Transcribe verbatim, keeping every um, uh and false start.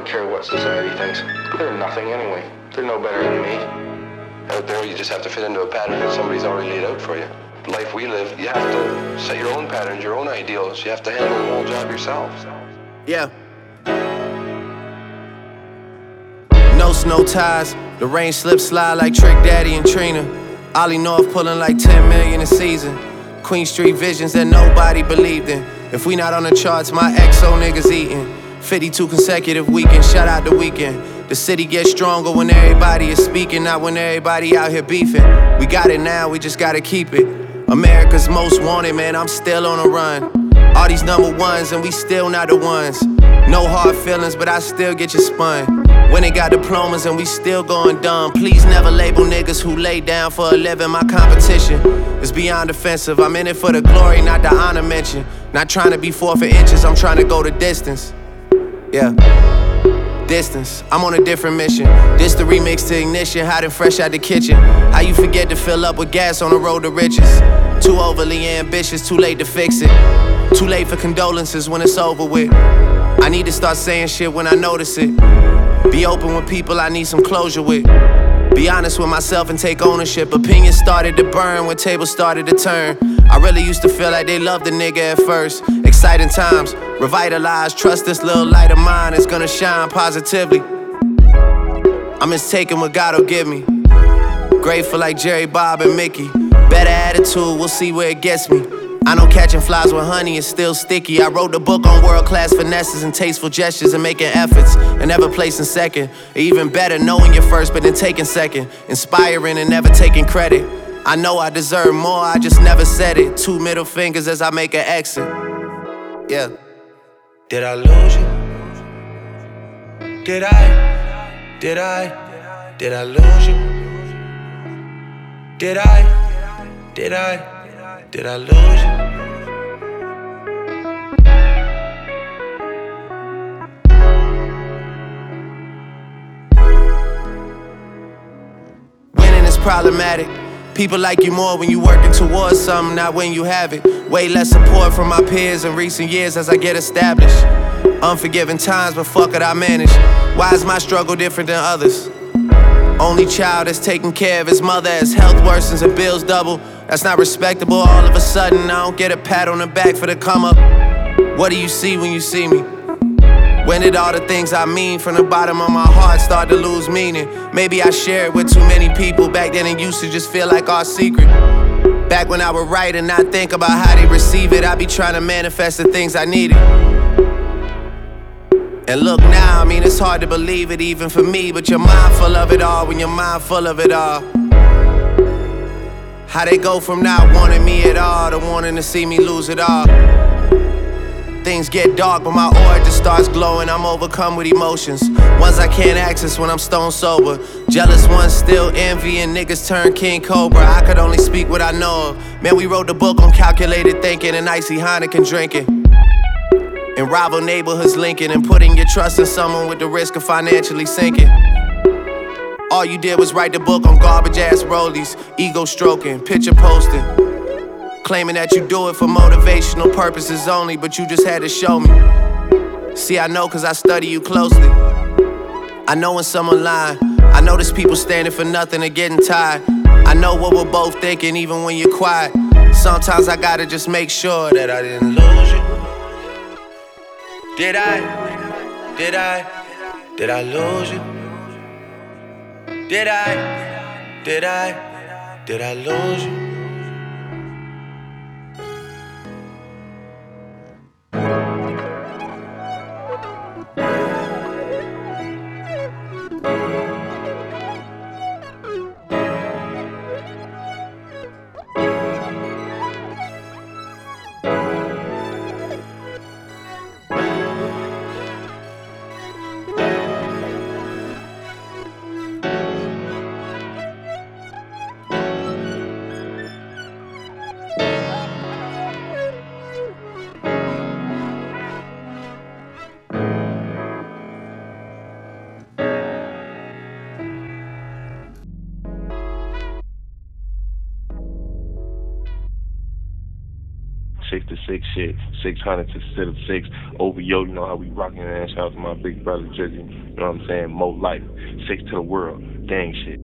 don't care what society thinks. They're nothing anyway. They're no better than me. Out there, you just have to fit into a pattern that somebody's already laid out for you. The life we live, you have to set your own patterns, your own ideals. You have to handle the whole job yourself. Yeah. No snow ties. The rain slip slide like Trick Daddy and Trina. Ollie North pulling like ten million a season. Queen Street visions that nobody believed in. If we not on the charts, my X O niggas eating. fifty-two consecutive weekends, shout out the weekend. The city gets stronger when everybody is speaking, not when everybody out here beefing. We got it now, we just gotta keep it. America's most wanted, man, I'm still on a run. All these number ones and we still not the ones. No hard feelings, but I still get you spun. When they got diplomas and we still going dumb. Please never label niggas who lay down for a living. My competition is beyond offensive. I'm in it for the glory, not the honor mention. Not trying to be four for inches, I'm trying to go the distance. Yeah, distance, I'm on a different mission. This the remix to Ignition, hot and fresh out the kitchen. How you forget to fill up with gas on the road to riches? Too overly ambitious, too late to fix it. Too late for condolences when it's over with. I need to start saying shit when I notice it. Be open with people I need some closure with. Be honest with myself and take ownership. Opinions started to burn when tables started to turn. I really used to feel like they loved the nigga at first. Exciting times, revitalized. Trust this little light of mine is gonna shine positively. I'm just taking what God'll give me. Grateful like Jerry, Bob, and Mickey. Better attitude, we'll see where it gets me. I know catching flies with honey is still sticky. I wrote the book on world-class finesses and tasteful gestures and making efforts and never placing second. Or even better, knowing you're first but then taking second. Inspiring and never taking credit. I know I deserve more, I just never said it. Two middle fingers as I make an exit. Yeah. Did I lose you? Did I? Did I? Did I lose you? Did I? Did I? Did I lose you? Winning is problematic. People like you more when you working towards something, not when you have it. Way less support from my peers in recent years as I get established. Unforgiving times, but fuck it, I manage. Why is my struggle different than others? Only child that's taking care of his mother as health worsens and bills double. That's not respectable. All of a sudden, I don't get a pat on the back for the come up. What do you see when you see me? When did all the things I mean from the bottom of my heart start to lose meaning? Maybe I shared with too many people. Back then it used to just feel like our secret. Back when I would write and not think about how they receive it, I'd be trying to manifest the things I needed. And look now, I mean it's hard to believe it even for me, but you're mindful of it all when you're mindful of it all. How they go from not wanting me at all to wanting to see me lose it all. Things get dark, but my aura just starts glowing. I'm overcome with emotions, ones I can't access when I'm stone sober. Jealous ones still envy and niggas turn King Cobra. I could only speak what I know of. Man, we wrote the book on calculated thinking and icy Heineken drinking. In rival neighborhoods linking and putting your trust in someone with the risk of financially sinking. All you did was write the book on garbage ass rollies, ego stroking, picture posting. Claiming that you do it for motivational purposes only, but you just had to show me. See, I know cause I study you closely. I know when someone lying. I know there's people standing for nothing and getting tired. I know what we're both thinking even when you're quiet. Sometimes I gotta just make sure that I didn't lose you. Did I? Did I? Did I lose you? Did I? Did I? Did I lose you? to six shit, six hundred instead of six. O V O, you know how we rocking, man. Shout out to my big brother, Jizzy. You know what I'm saying? Mo Life, six to the world, gang shit.